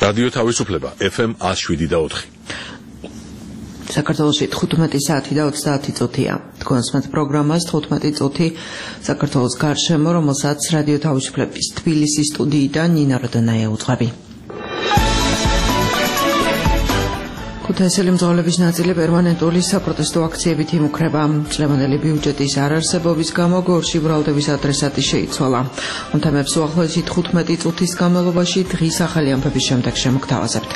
რადიო თავისუფლება FM 107.4. საქართველოში 15 საათი და 30 წუთია. თქვენს პროგრამას 15 წუთი საქართველოს გარშემო, რომელსაც რადიო თავისუფლების თბილისის სტუდიიდან ნინა როდანაია უძღვები. ქუთაისელი მძღოლების ნაწილი პერმანენტული საპროტესტო აქციებით იმუქრება. წლევანდელი ბიუჯეტის არარსებობის გამო გორში ბრალდების ადრესატი შეიცვალა. ამ თემებს უახლოესი 15 წუთის განმავლობაში დღის ახალი ამბების შემდეგ შემოგთავაზებთ.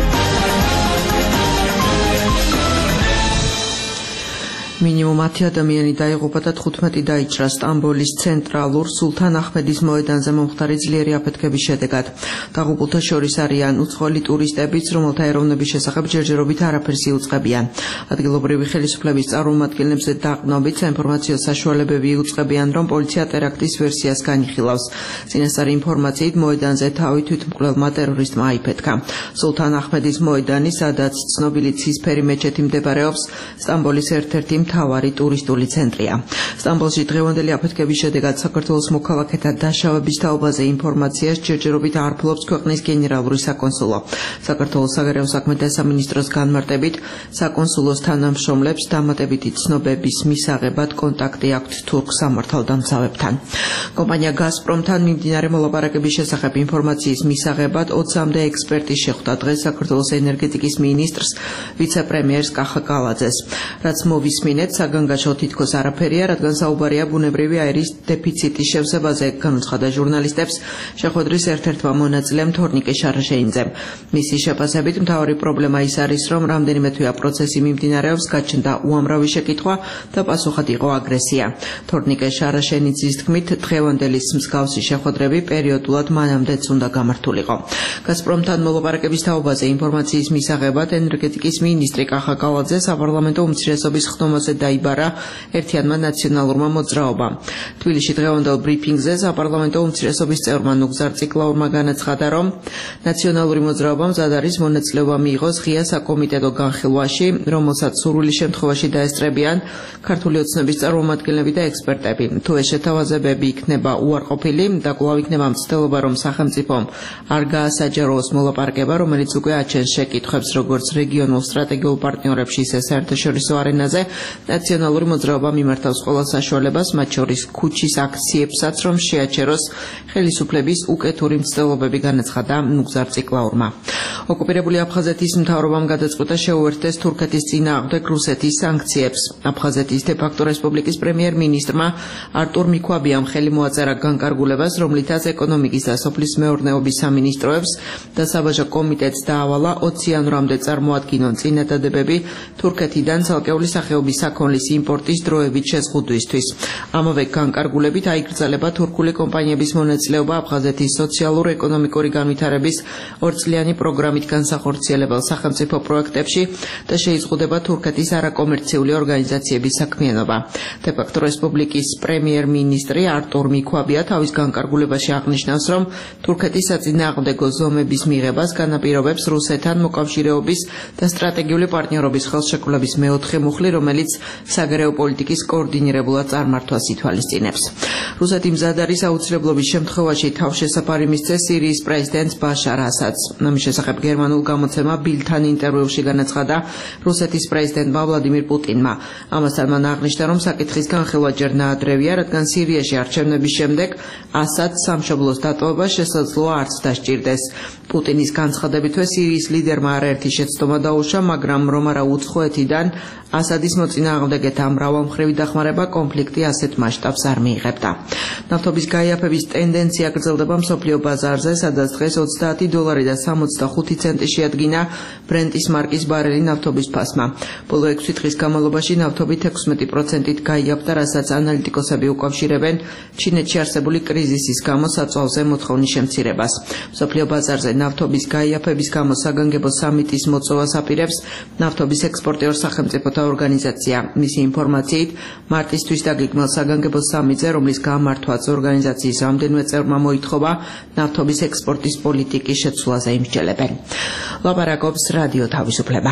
მინიმუმ 10 ადამიანი დაიღუპა და 15 დაიჭრა სტამბოლის ცენტრალურ სულთან აჰმედის მოედანზე მომხდარი ძლიერი აფეთქების შედეგად. დაღუპულთა შორის არიან უცხოელი ტურისტებიც, რომელთა ეროვნების შესახებ ჯერჯერობით არაფერს იუწყებიან. ადგილობრივი ხელისუფლების წარმომადგენლებზე დაყრდნობით საინფორმაციო საშუალებები იუწყებიან, რომ პოლიცია ტერაქტის ვერსიას განიხილავს. წინასწარი ინფორმაციით მოედანზე თავი თვითმკვლელმა ტერორისტმა აიფეთქა. სულთან აჰმედის მოედანი, სადაც ცნობილი ცისფერი მეჩეთი მდებარეობს, სტამბოლის ერთ-ერთი მთავარი ტურისტული ცენტრია. სტამბოლში დღევანდელი აფეთქების შედეგად საქართველოს მოქალაქეთა დაშავების თაობაზე ინფორმაციას ჯერჯერობით არფლობს ქვეყნის გენერალური საკონსულო. საქართველოს საგარეო საქმეთა სამინისტროს განმარტებით, საკონსულოს თანამშრომლებს დამატებითი ცნობების მისაღებად კონტაქტი აქვთ თურქ სამართალდამცავებთან. კომპანია გაზპრომთან მიმდინარე მოლაპარაკების შესახებ ინფორმაციის მისაღებად 20-მდე ექსპერტი შეხვდა დღეს საქართველოს ენერგეტიკის მინისტრს, ვიცე-პრემიერს კახა კალაძეს. რაც მოვისმინეთ, საგანგაშო თითქოს არაფერია, რადგან საუბარია ბუნებრივი აირის დეფიციტის შევსებაზე, განუცხადა ჟურნალისტებს შეხვედრის ერთ-ერთმა მონაწილემ თორნიკე შარაშეინძემ. მისი შეფასებით, მთავარი პრობლემა ის არის, რომ რამდენიმე თვეა პროცესი მიმდინარეობს, გაჩნდა უამრავი შეკითხვა და პასუხად იყო აგრესია. თორნიკე შარაშეინძის თქმით, დღევანდელი მსგავსი შეხვედრები პერიოდულად მანამდეც უნდა გამართულიყო. გაზპრომთან მოლაპარაკების თაობაზე ინფორმაციის მისაღებად ენერგეტიკის მინისტრი კახა კალაძე საპარლამენტო უმცირესობის ხდომაზე დაიბარა ერთიანმა ნაციონალურმა მოძრაობამ. თბილისში დღევანდელ ბრიფინგზე საპარლამენტო უმცირესობის წევრმა ნუგზარ ციკლაურმა განაცხადა, რომ ნაციონალური მოძრაობა მზად არის მონაწილეობა მიიღოს ღია საკომიტეტო განხილვაში, რომელსაც სურვილი შემთხვევაში დაესწრებიან ქართული ოცნების წარმომადგენლები და ექსპერტები. თუ ეს შეთავაზებები იქნება უარყოფილი და კვლავ იქნება მცდელობა, რომ სახელმწიფომ არ გაასაჯაროოს მოლაპარაკება, რომელიც უკვე აჩენს შეკითხვებს როგორც რეგიონულ სტრატეგიულ პარტნიორებში, ისე საერთაშორისო არენაზე, ნაციონალური მოძრაობა მიმართავს ყველა საშუალებას, მათ შორის ქუჩის აქციებსაც, რომ შეაჩეროს ხელისუფლების უკეთური მცდელობები, განაცხადა ნუგზარ ციკლაურმა. ოკუპირებული აფხაზეთის მთავრობამ გადაწყვიტა შეუერთდეს თურქეთის წინააღმდეგ რუსეთის სანქციებს. აფხაზეთის დე-ფაქტო რესპუბლიკის პრემიერ-მინისტრმა არტურ მიქვაბიამ ხელი მოაწერა განკარგულებას, რომლითაც ეკონომიკის და სოფლის მეურნეობის სამინისტროებს და საბაჟო კომიტეტს დაავალა 20 იანვრამდე წარმოადგინონ წინადადებები თურქეთიდან ცალკეული სახეობის საქონლის იმპორტის დროებით შეზღუდვისთვის. ამავე განკარგულებით აიგრძელება თურქული კომპანიების მონაწილეობა აფხაზეთის სოციალურ-ეკონომიკური განვითარების ორწლიანი პროგრამით განსახორციელებელ სახელმწიფო პროექტებში და შეიზღუდება თურქეთის არაკომერციული ორგანიზაციების საქმიანობა. დე-ფაქტო რესპუბლიკის პრემიერ-მინისტრი არტურ მიქვაბია თავის განკარგულებაში აღნიშნავს, რომ თურქეთის საწინააღმდეგო ზომების მიღებას განაპირობებს რუსეთთან მოკავშირეობის და სტრატეგიული პარტნიორობის ხელშეკრულების მეოთხე მუხლი, რომელიც საგარეო პოლიტიკის კოორდინირებულად წარმართვას ითვალისწინებს. რუსეთი მზად არის აუცილებლობის შემთხვევაში თავშესაფარი მისცეს სირიის პრეზიდენტს ბაშარ ასადს. ამის შესახებ გერმანულ გამოცემა ბილდთან ინტერვიუში განაცხადა რუსეთის პრეზიდენტმა ვლადიმირ პუტინმა. ამასთან მან აღნიშნა, რომ საკითხის განხილვა ჯერ ნაადრევია, რადგან სირიაში არჩევნების შემდეგ ასადს სამშობლოს დატოვება შესაძლოა არც დასჭირდეს. პუტინის განცხადებითვე სირიის ლიდერმა არაერთი შეცდომა დაუშვა, მაგრამ რომ არა უცხოეთიდან ასადის მოწინააღმდეგეთა მრავალმხრივი დახმარება კონფლიქტი ასეთ მასშტაბს არ მიიღებდა. ნავთობის გაიაფების ტენდენცია გრძელდება მსოფლიო ბაზარზე, სადაც დღეს $30 და 65 ცენტი შეადგინა ბრენტის მარკის ბარელი ნავთობის ფასმა. ბოლო 6 დღის განმავლობაში ნავთობით 16%-ით გაიაფდა, რასაც ანალიტიკოსები უკავშირებენ ჩინეთში არსებული კრიზისის გამო საწვავზე მოთხოვნის შემცირებას. მსოფლიო ბაზარზე ნავთობის გაიაფების გამო საგანგებო სამიტის მოწვევას აპირებს ნავთობის ექსპორტიორ სახელმწიფოთა ორგანიზაცია. მისი ინფორმაციით, მარტისთვის დაგეგმილ საგანგებო სამიტზე, რომლის გამართვაც ორგანიზაციის რამდენიმე წევრმა მოითხოვა, ნავთობის ექსპორტის პოლიტიკის შეცვლაზე იმსჯელებენ. ლაპარაკობს რადიო თავისუფლება.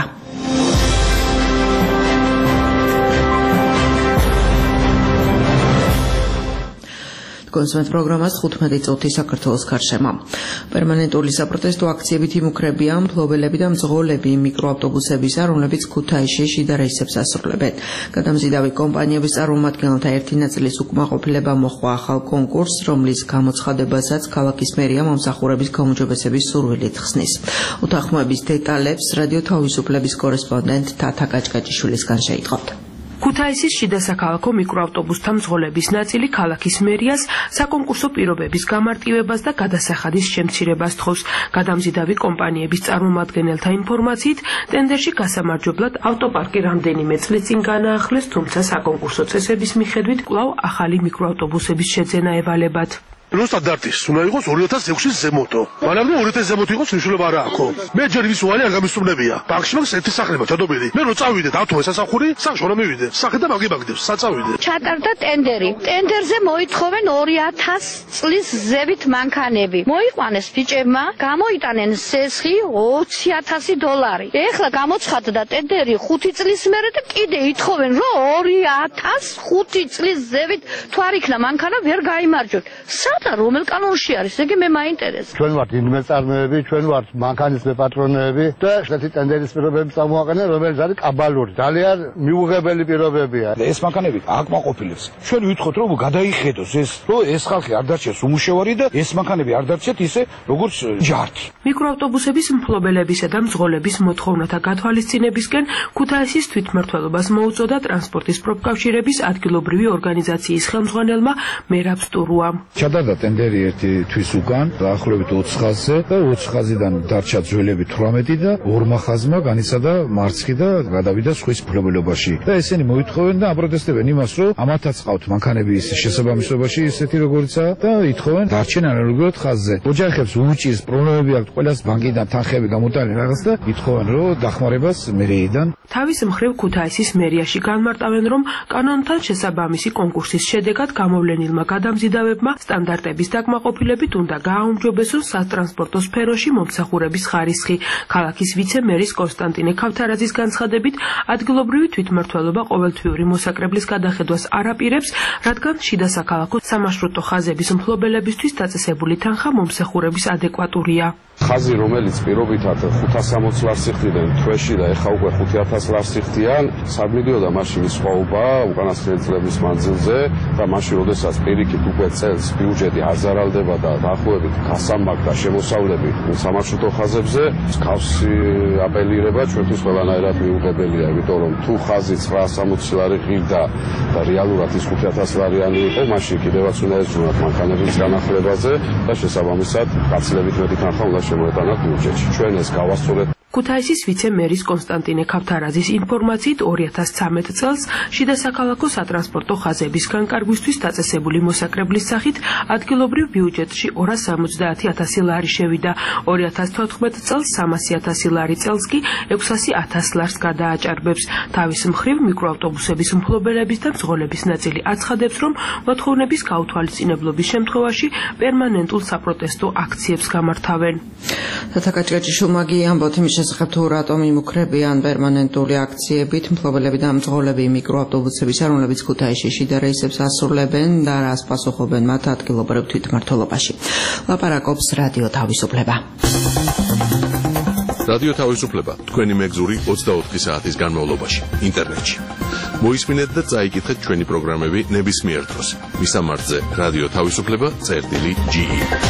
კონსვენტ პროგრამას 15 წუთი საქართველოს გარშემო. პერმანენტული საპროტესტო აქციებით იმუქრებიან მფლობელები და მძღოლები მიკროავტობუსებისა, რომლებიც ქუთაისში შიდა რეისებს ასრულებენ. გადამზიდავი კომპანიების წარმომადგენელთა ერთი ნაწილის უკმაყოფილება მოჰყვა ახალ კონკურსს, რომლის გამოცხადებასაც ქალაქის მერია მომსახურების გაუმჯობესების სურვილით ხსნის. უთანხმოების დეტალებს რადიო თავისუფლების კორესპონდენტ თათა კაჭკაჭიშვილისგან შეიტყობთ. ქუთაისის შიდა საქალაქო მიკროავტობუსთა მძღოლების ნაწილი ქალაქის მერიას საკონკურსო პირობების გამარტივებას და გადასახადის შემცირებას თხოვს. გადამზიდავი კომპანიების წარმომადგენელთა ინფორმაციით, ტენდერში გასამარჯვებლად ავტოპარკი რამდენიმე წლის წინ განაახლეს, თუმცა საკონკურსო წესების მიხედვით კვლავ ახალი მიკროავტობუსების შეძენა ევალებათ. რო სტანდარტის უნდა იყოს 2006-ის ზემოთო. მაგრამ 2000 ზემოთ იყოს მნიშვნელობა არ აქვს. მე ჯერ ვის უარი არ გამისწრებია. ბანკში მაქვს ერთი სახლება ჩადობილი. მე რო წავიდე დავთოვე სასახური, სახში რომ მივიდე. სახე და მაგებაგდებს, საწავიდე. ჩატარდა ტენდერი. ტენდერზე მოითხოვენ 2000 წლის ზევით მანქანები. მოიყვანეს ბიჭებმა, გამოიტანენ სესხი $20,000. ეხლა გამოცხადდა ტენდერი 5 წლის მერე და კიდე ითხოვენ, რომ 2005 წლის ზევით თუ არ იქნა მანქანა ვერ გაიმარჯვებთ. რომელ კანონში არის, ეგ მე მაინტერესებს. ჩვენ ვართ ინვესტორები, ჩვენ ვართ მანქანის პატრონები და ესეთი ტენდერის პირობები წამოაყენეთ, რომელიც არის კაბალური. ძალიან მიუღებელი პირობებია. ეს მანქანები აკმაყოფილებს. ჩვენ ვითხოვთ, რომ გადაიხედოს ეს, რომ ეს ხალხი არ დარჩეს უმუშევარი და ეს მანქანები არ დარჩეთ ისე, როგორც ჯართი. მიკროავტობუსების მფლობელებისა და მძღოლების მოთხოვნათა გათვალისწინებისკენ ქუთაისის თვითმმართველობას მოუწოდა ტრანსპორტის პროფკავშირების ადგილობრივი ორგანიზაციის ხელმძღვანელმა მერაბ სტურუამ. ჩადარდა ტენდერი ერთი თვის უკან, დაახლოებით 20 ხაზზე და 20 ხაზიდან დარჩა ძველები 18 და ორმა ხაზმა განიცადა მარცხი და გადავიდა სხვის მფლობელობაში. და ესენი მოითხოვენ და აპროტესტებენ იმას, რომ ამათაც ყავთ მანქანების შესაბამისობაში ისეთი როგორიცაა და ითხოვენ დარჩენ ანალოგიურად ხაზზე. ოჯახებს უჭირს პრობლემები აქვს, ყველას ბანკიდან თანხები გამოტანილი რაღაც და ითხოვენ, რომ დახმარებას მერიიდან. თავის მხრივ ქუთაისის მერიაში განმარტავენ, რომ კანონთან შესაბამისი კონკურსის შედეგად გამოვლენილმა გადამზიდავებმა სტანდარტების დაკმაყოფილებით უნდა გააუმჯობესოს სატრანსპორტო სფეროში მომსახურების ხარისხი. ქალაქის ვიცე-მერის კონსტანტინე ქავთარაძის განცხადებით, ადგილობრივი თვითმმართველობა ყოველთვიური მოსაკრებლის გადახედვას არ აპირებს, რადგან შიდა საქალაქო სამარშრუტო ხაზების მფლობელებისთვის დაწესებული თანხა მომსახურების ადეკვატურია. ხაზი, რომელიც პირობითად 560 ლარსიხდიდან თვეში და ეხა უკვე 5000 ლარსიხდიან, სადმიდიოდა მაშინ სხვაობა უკანასკნელი წლების მანძილზე და მაშინ, როდესაც პირიქით უკვე წელს ბიუჯეტი აზარალდება და დაახლოებით გასამაგდა შემოსავლები სამარშრუტო ხაზებზე, მსგავსი აპელირება ჩვენთვის ყველანაირად მიუღებელია, იმიტომ რომ თუ ხაზი 960 ლარი ღირდა და რეალურად ის 5000 ლარიანი იყო, მაშინ კიდევაც უნდა ეძღვნათ მანქანების განახლებაზე და შესაბამისად გაცილებით მეტი თანხა უნდა შემოეტანათ ბიუჯეტში. ჩვენ ეს გავასწორეთ. ქუთაისის ვიცე-მერის კონსტანტინე ქავთარაძის ინფორმაციით 2013 წელს შიდა საქალაქო სატრანსპორტო ხაზების განკარგვისთვის დაწესებული მოსაკრებლის სახით ადგილობრივ ბიუჯეტში 270,000 ლარი შევიდა. 2014 წელს 300,000 ლარი წელს კი 600,000 ლარს გადააჭარბებს. თავის მხრივ მიკროავტობუსების მფლობელების და მძღოლების ნაწილი აცხადებს, რომ მოთხოვნების გაუთვალისწინებლობის შემთხვევაში პერმანენტულ საპროტესტო აქციებს გამართავენ. თათაკაჭკაჭიშვილმა ამბობთ იმის შესახებ, თუ რატომ იმუქრებიან პერმანენტული აქციებით მფლობელები და მძღოლები მიკროავტობუსებისა, რომლებიც ქუთაისში შიდა რეისებს ასრულებენ და რას პასუხობენ მათ ადგილობრივ თვითმმართველობაში. ლაპარაკობს რადიო თავისუფლება. რადიო თავისუფლება თქვენი მეგზური 24 საათის განმავლობაში ინტერნეტში. მოისმინეთ და წაიკითხეთ ჩვენი პროგრამები ნებისმიერ დროს. მისამართზე რადიო თავისუფლება.ge.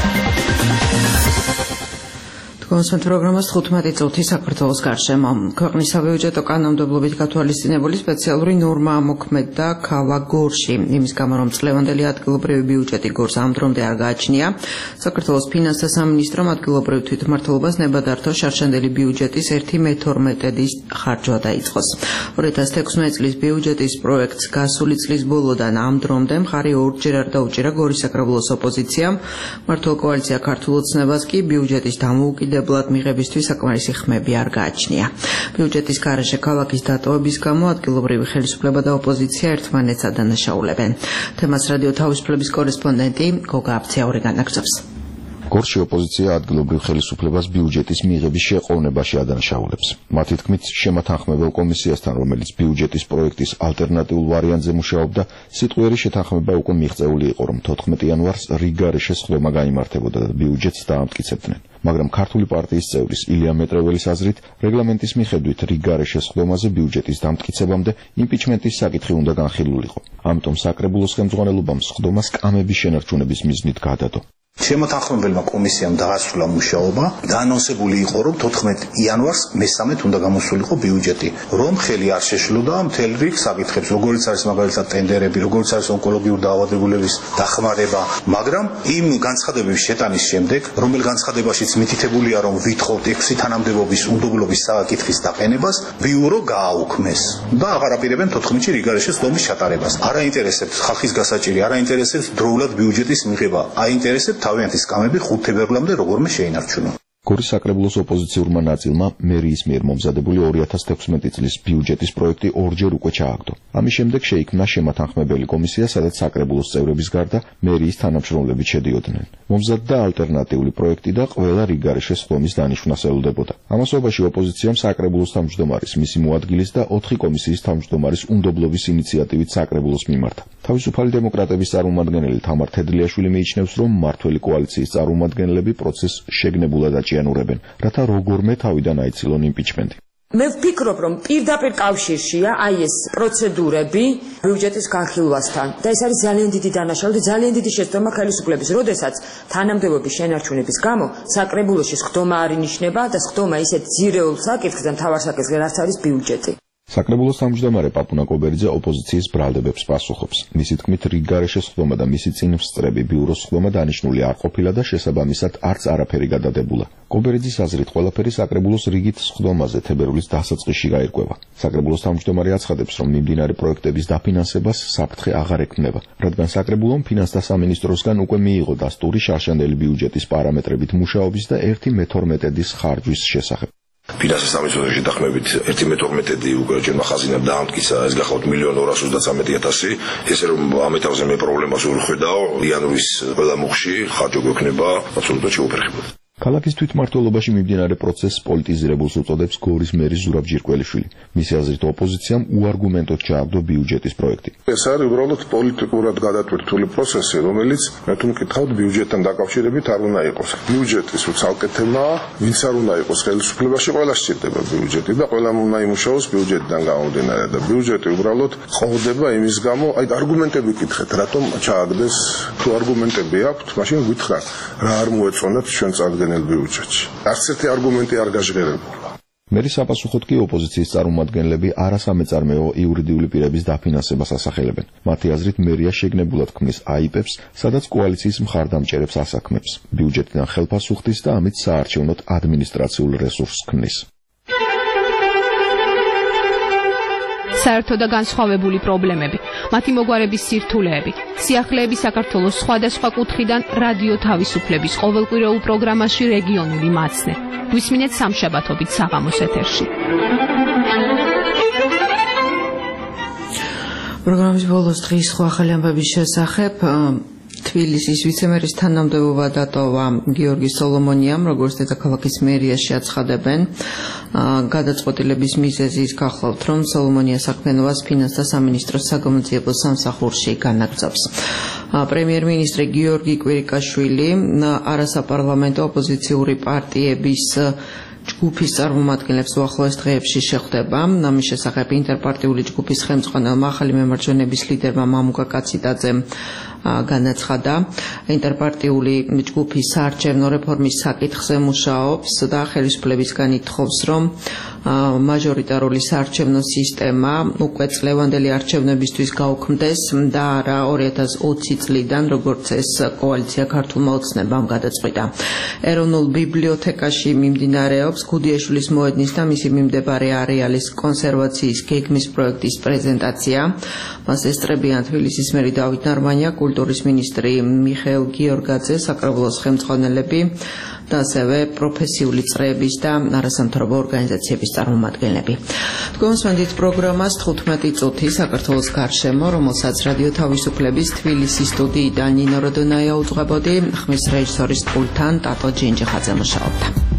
კონსვენტ პროგრამას 15 წუთი საქართველოს გარშემო. ქვეყნის საბიუჯეტო კანონმდებლობით გათვალისწინებული სპეციალური ნორმა მოქმედდა ქალაქ გორში. იმის გამო, რომ წლევანდელი ადგილობრივი ბიუჯეტი გორს ამ დრომდე არ გააჩნია, საქართველოს ფინანსთა სამინისტრომ ადგილობრივ თვითმმართველობას ნებადართო შარშანდელი ბიუჯეტის 1/12 ხარჯვა დაიწყოს. 2016 წლის ბიუჯეტის პროექტს გასული წლის ბოლოდან ამ დრომდე მხარი ორჯერ არ დაუჭირა გორის საკრებულოს ოპოზიციამ. მართლ კოალიცია ქართულ ოცნებას კი ბიუჯეტის დამოუკიდებლად მიღებისთვის საკმარისი ხმები არ გააჩნია. ბიუჯეტის გარეშე ქალაქის დატოვების გამო ადგილობრივი ხელისუფლება და ოპოზიცია ერთმანეთს ადანაშაულებენ. თემას რადიო თავისუფლების კორესპონდენტი გოგა აფციაური განაგრძობს. გორში ოპოზიცია ადგილობრივ ხელისუფლებას ბიუჯეტის მიღების შეყოვნებაში ადანაშაულებს. მათი თქმით, შემათანხმებელ კომისიასთან, რომელიც ბიუჯეტის პროექტის ალტერნატიულ ვარიანტზე მუშაობდა, სიტყვიერი შეთანხმება უკვე მიღწეული იყო, რომ 14 იანვარს რიგარეშე სხდომა გაიმართებოდა და ბიუჯეტს დაამტკიცებდნენ. მაგრამ ქართული პარტიის წევრის ილია მეტრეველის აზრით, რეგლამენტის მიხედვით რიგარეშე სხდომაზე ბიუჯეტის დამტკიცებამდე იმპიჩმენტის საკითხი უნდა განხილულიყო. ამიტომ საკრებულოს ხელმძღვანელობამ სხდომას კამების შენარჩუნების მიზნით გადადო. შემოთანხმებელმა კომისიამ დაასრულა მუშაობა, დაანონსებული იყო, რომ 14 იანვარს მესამედ უნდა გამოსულიყო ბიუჯეტი, რომ ხელი არ შეშლოდა მთელ რიგ საკითხებს, როგორიც არის მაგალითად ტენდერები, როგორიც არის ონკოლოგიური დაავადებულების დახმარება, მაგრამ იმ განცხადებების შეტანის შემდეგ, რომელ განცხადებაშიც მითითებულია, რომ ვითხოვთ 6 თანამდებობის უნდობლობის საკითხის დაყენებას, ბიურო გააუქმეს და აღარ აპირებენ 14-ში რიგარეშე სხდომის ჩატარებას. არ აინტერესებთ ხალხის გასაჭირი, არ აინტერესებთ დროულად ბიუჯეტის მიღება, აინტერესებთ თავიანთი სკამები 5 თებერვლამდე როგორმე შეინარჩუნო. გორის საკრებულოს ოპოზიციურმა ნაწილმა მერიის მიერ მომზადებული 2016 წლის ბიუჯეტის პროექტი ორჯერ უკვე ჩააგდო. ამის შემდეგ შეიქმნა შემათანხმებელი კომისია, სადაც საკრებულოს წევრების გარდა მერიის თანამშრომლები შედიოდნენ. მომზადდა ალტერნატიული პროექტი და ყველა რიგარეშე სხდომის დანიშვნას ელოდებოდა. ამასობაში ოპოზიციამ საკრებულოს თავმჯდომარის, მისი მოადგილის და 4 კომისიის თავმჯდომარის უნდობლობის ინიციატივით საკრებულოს მიმართა. თავისუფალი დემოკრატების წარმომადგენელი თამარ თედლიაშვილი მიიჩნევს, რომ მმართველი კოალიციის წარმომადგენლები პროცესს შეგნებულად აჭიანურებენ, რათა როგორმე თავიდან აიცილონ იმპიჩმენტი. მე ვფიქრობ, რომ პირდაპირ კავშირშია აი ეს პროცედურები ბიუჯეტის განხილვასთან და ეს არის ძალიან დიდი დანაშაული და ძალიან დიდი შეცდომა ხელისუფლების, როდესაც თანამდებობის შენარჩუნების გამო საკრებულოში სხდომა არ ინიშნება და სხდომა ისეთ ძირეულ საკითხს და მთავარ საკითხს, რაც არის ბიუჯეტი. საკრებულოს თავმჯდომარე პაპუნა კობერიძე ოპოზიციის ბრალდებებს პასუხობს. მისი თქმით, რიგარეშე სხდომა და მისი წინვსწრები ბიუროს სხდომა დანიშნული არ ყოფილა და შესაბამისად არც არაფერი გადადებულა. კობერიძის აზრით, ყველაფერი საკრებულოს რიგით სხდომაზე თებერვლის დასაწყისში გაირკვევა. საკრებულოს თავმჯდომარე აცხადებს, რომ მიმდინარე პროექტების დაფინანსებას საფრთხე აღარ ექმნება, რადგან საკრებულომ ფინანსთა სამინისტროსგან უკვე მიიღო დასტური შარშანდელი ბიუჯეტის პარამეტრებით მუშაობის და 1/12 ხარჯვის შესახებ. ფინანსის სამინისტროში შეთანხმებით 1/12 უკვე ჯერმა ხაზინამ დაამტკიცა, ეს გახლავთ 1,233,000. ესე რომ ამ ეტაპზე მე პრობლემას ვერ ხედავ, იანვრის ყველა მუხში ხარჯი გვექნება აბსოლუტურად შეუფერხებლად. ქალაქის თვითმმართველობაში მიმდინარე პროცესს პოლიტიზირებულს უწოდებს გორის მერის ზურაბ ჯირკველიშვილი. მისი აზრით, ოპოზიციამ უარგუმენტოდ ჩააგდო ბიუჯეტის პროექტი. ეს არის უბრალოდ პოლიტიკურად გადატვირთული პროცესი, რომელიც მე თუ მკითხავთ ბიუჯეტთან დაკავშირებით არ უნდა იყოს. ბიუჯეტის ცალკე თემაა, ვინც არ უნდა იყოს ხელისუფლებაში, ყველა სჭირდება ბიუჯეტი და ყველამ უნდა იმუშაოს ბიუჯეტიდან გამომდინარე და ბიუჯეტი უბრალოდ ყოფდება იმის გამო, აი არგუმენტები გითხეთ, რატომ ჩააგდეს, თუ არგუმენტები აქვთ, მაშინ გითხრათ, რა არ მოეწონათ ჩვენ წარდგენილ ბიუჯეტში. არც ერთი არგუმენტი არ გაჟღერებულა. მერის საპასუხოდ კი ოპოზიციის წარმომადგენლები არასამეწარმეო იურიდიული პირების დაფინანსებას ასახელებენ. მათი აზრით, მერია შეგნებულად ქმნის აიპებს, სადაც კოალიციის მხარდამჭერებს ასაქმებს. ბიუჯეტიდან ხელფასუხდის და ამით საარჩევნოდ ადმინისტრაციულ რესურსს ქმნის. საერთო და განსხვავებული პრობლემები, მათი მოგვარების სირთულეები, სიახლეები საქართველოს სხვადასხვა კუთხიდან რადიო თავისუფლების ყოველკვირეულ პროგრამაში რეგიონული მაცნე. გვისმინეთ სამშაბათობით საღამოს ეთერში. პროგრამის ბოლოს დღის სხვა ახალი ამბების შესახებ თბილისის ვიცემერის თანამდებობა დატოვა გიორგი სოლომონიამ, როგორც დედაქალაქის მერიაში აცხადებენ. გადაწყვეტილების მიზეზი გახლავთ, რომ სოლომონია საქმიანობას ფინანსთა სამინისტროს საგამოძიებო სამსახურში განაგრძობს. პრემიერ-მინისტრი გიორგი კვირიკაშვილი არასაპარლამენტო ოპოზიციური პარტიების ჯგუფის წარმომადგენლებს უახლოეს დღეებში შეხვდება. ამის შესახებ ინტერპარტიული ჯგუფის ხელმძღვანელმა ახალი მემარჯვენების ლიდერმა მამუკა კაციდაძემ განაცხადა, ინტერპარტიული ჯგუფი საარჩევნო რეფორმის საკითხზე მუშაობს და ხელისუფლებისგან ითხოვს, რომ მაჟორიტარული საარჩევნო სისტემა უკვე წლევანდელი არჩევნებისთვის გაუქმდეს და არა 2020 წლიდან, როგორც ეს კოალიცია ქართულმა ოცნებამ გადაწყვიტა. ეროვნულ ბიბლიოთეკაში მიმდინარეობს მდებარეობს გუდიაშვილის მოედნის და მისი მიმდებარე არეალის კონსერვაციის გეგმის პროექტის პრეზენტაცია. მას ესწრებიან თბილისის მერი დავით ნარმანია, კულტურის მინისტრი მიხეილ გიორგაძე, საკრებულოს ხელმძღვანელები და ასევე პროფესიული წრეების და არასამთავრობო ორგანიზაციების წარმომადგენლები. თქვენსვენდით პროგრამას 15 წუთი საქართველოს გარშემო, რომელსაც რადიო თავისუფლების თბილისის სტუდიიდან ნინო როდონაია უძღვებოდი, ხმის რეჟისორის პულტთან ტატო ჯინჯიხაძე მუშაობდა.